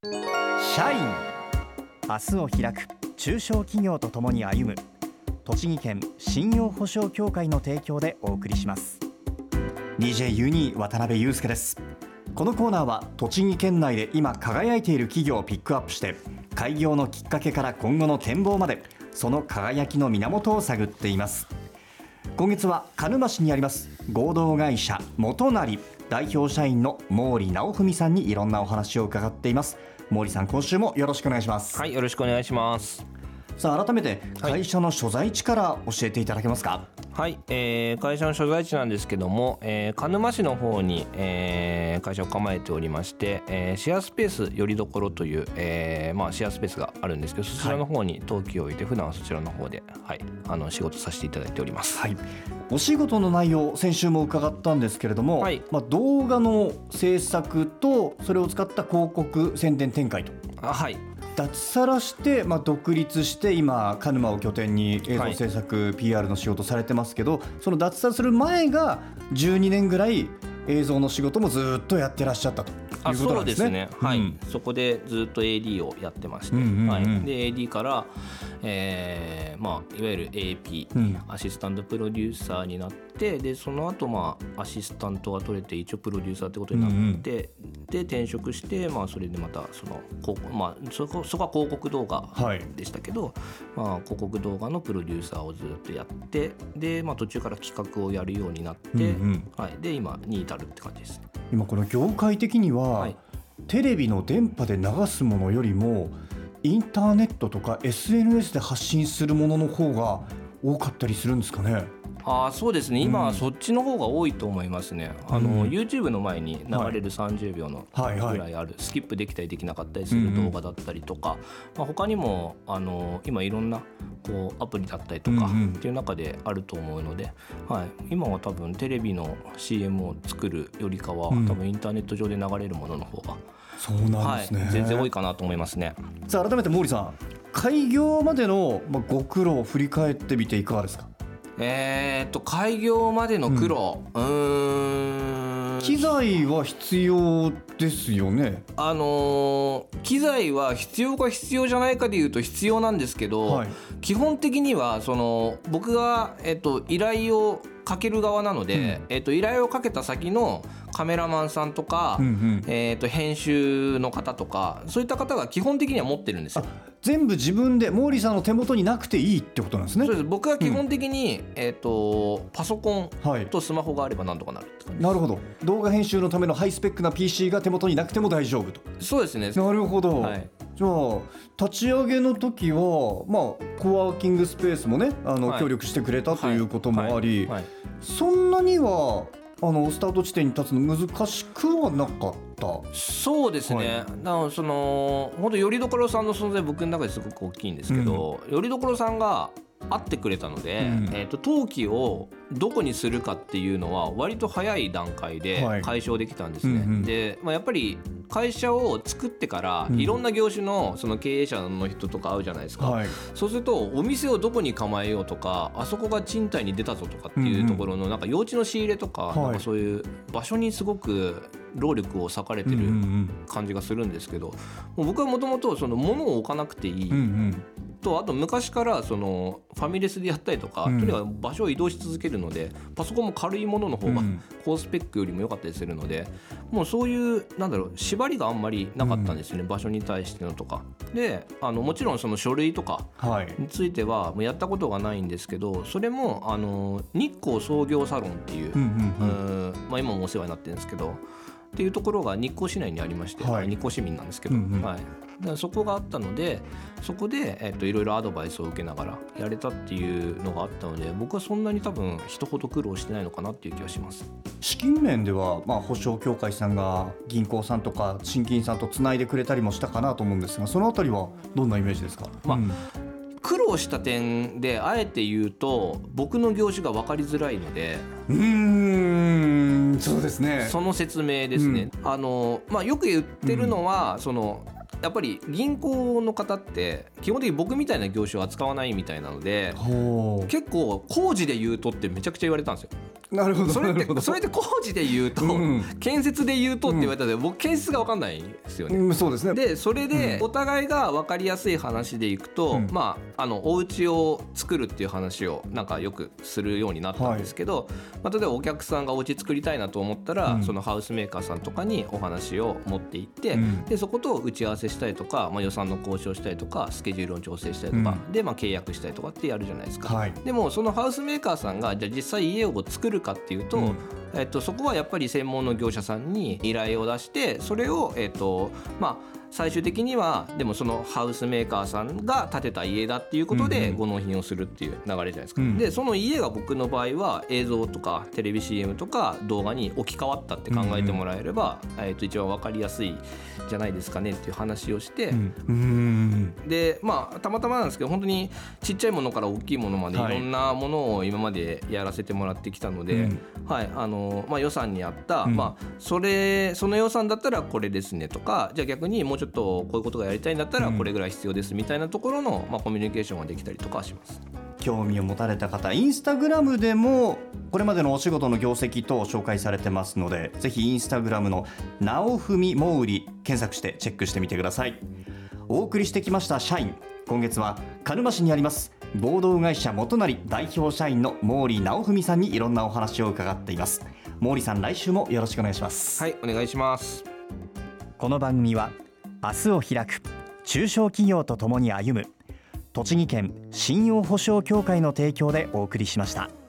社員、明日を開く中小企業とともに歩む栃木県信用保証協会の提供でお送りします。 DJ ユニ渡辺裕介です。このコーナーは栃木県内で今輝いている企業をピックアップして、開業のきっかけから今後の展望までその輝きの源を探っています。今月は鹿沼市にあります合同会社元成代表社員の毛利直文さんにいろんなお話を伺っています。毛利さん、今週もよろしくお願いします。 はい、よろしくお願いします。 さあ、改めて会社の所在地から教えていただけますか？ はい、会社の所在地なんですけども、鹿沼市の方に、会社を構えておりまして、シェアスペースよりどころという、シェアスペースがあるんですけど、そちらの方に登記を置いて、普段はそちらの方で、仕事させていただいております。 お仕事の内容、先週も伺ったんですけれども、動画の制作とそれを使った広告宣伝展開と、脱サラして、独立して今鹿沼を拠点に映像制作、PR の仕事されてますけど、その脱サラする前が12年ぐらい映像の仕事もずっとやってらっしゃったということなんですね。 そうですね、そこでずっと AD をやってまして、で AD から、いわゆる AP、アシスタントプロデューサーになって、でその後、アシスタントが取れて一応プロデューサーってことになって、で転職して、それでまたそこは広告動画でしたけど、広告動画のプロデューサーをずっとやって、で、途中から企画をやるようになって、で今に至るって感じです。 今この業界的には、テレビの電波で流すものよりもインターネットとか SNS で発信するものの方が多かったりするんですかね？ そうですね、今はそっちの方が多いと思いますね。YouTube の前に流れる30秒のぐらいある、スキップできたりできなかったりする動画だったりとか、他にも今いろんなアプリだったりとかっていう中であると思うので、今は多分テレビの CM を作るよりかは、多分インターネット上で流れるものの方がそうなんですね、 全然多いかなと思いますね。 さあ、改めて毛利さん、開業までのご苦労を振り返ってみていかがですか？ 開業までの苦労、 機材は必要ですよね。 機材は必要か必要じゃないかでいうと必要なんですけど、基本的には僕が、依頼をかける側なので、依頼をかけた先のカメラマンさんとか、編集の方とか、そういった方が基本的には持ってるんですよ。 全部自分で、毛利さんの手元になくていいってことなんですね。 そうです。僕は基本的に、パソコンとスマホがあればなんとかなるって感じです。 なるほど。動画編集のためのハイスペックな PC が手元になくても大丈夫と。 そうですね。 なるほど、じゃあ立ち上げの時は、コワーキングスペースもね、協力してくれたということもあり、そんなにはスタート地点に立つの難しくはなかった？ そうですね、本当よりどころさんの存在、僕の中ですごく大きいんですけど、よりどころさんが会ってくれたので、登記をどこにするかっていうのは割と早い段階で解消できたんですね。で、やっぱり会社を作ってからいろんな業種のその経営者の人とか会うじゃないですか、そうするとお店をどこに構えようとか、あそこが賃貸に出たぞとかっていうところのなんか用地の仕入れとか、なんかそういう場所にすごく労力を割かれてる感じがするんですけど、もう僕はもともと物を置かなくていいと、あと昔からファミレスでやったりとか、とにかく場所を移動し続けるので、パソコンも軽いものの方が高スペックよりも良かったりするので、もうそういう縛りがあんまりなかったんですよね、場所に対してのとかで。もちろんその書類とかについてはもうやったことがないんですけど、それも日光創業サロンっていう、今もお世話になってるんですけどっていうところが日光市内にありまして、日光市民なんですけど、だからそこがあったので、そこで、いろいろアドバイスを受けながらやれたっていうのがあったので、僕はそんなに多分人ほど苦労してないのかなっていう気がします。 資金面では、保証協会さんが銀行さんとか信金さんとつないでくれたりもしたかなと思うんですが、そのあたりはどんなイメージですか？ 苦労した点であえて言うと、僕の業種が分かりづらいので、 そうですね、 その説明ですね。よく言ってるのは、 やっぱり銀行の方って基本的に僕みたいな業種を扱わないみたいなので、結構工事で言うとってめちゃくちゃ言われたんですよ。 なるほど。 それって工事で言うと、建設で言うとって言われたので、僕建設が分かんないですよね。 そうですね。 でそれでお互いが分かりやすい話でいくと、お家を作るっていう話をなんかよくするようになったんですけど、例えばお客さんがお家作りたいなと思ったら、そのハウスメーカーさんとかにお話を持っていって、でそこと打ち合わせしたりとか、予算の交渉したりとかスケジュールを調整したりとか、で契約したりとかってやるじゃないですか。でもそのハウスメーカーさんがじゃあ実際家を作るかっていうと、そこはやっぱり専門の業者さんに依頼を出して、それを最終的にはでもそのハウスメーカーさんが建てた家だっていうことでご納品をするっていう流れじゃないですか。でその家が僕の場合は映像とかテレビ CM とか動画に置き換わったって考えてもらえれば、一番分かりやすいじゃないですかねっていう話をして、でたまたまなんですけど、本当にちっちゃいものから大きいものまでいろんなものを今までやらせてもらってきたので、予算に合った、その予算だったらこれですねとか、じゃあ逆にもうちょっとこういうことがやりたいんだったらこれぐらい必要ですみたいなところの、コミュニケーションができたりとかします。 興味を持たれた方、インスタグラムでもこれまでのお仕事の業績等を紹介されてますので、ぜひインスタグラムのなおふみもうり検索してチェックしてみてください。お送りしてきました社員、今月は鹿沼市にあります合同会社元成代表社員の毛利直文さんにいろんなお話を伺っています。毛利さん、来週もよろしくお願いします。 はい、お願いします。 この番組は明日を開く中小企業とともに歩む栃木県信用保証協会の提供でお送りしました。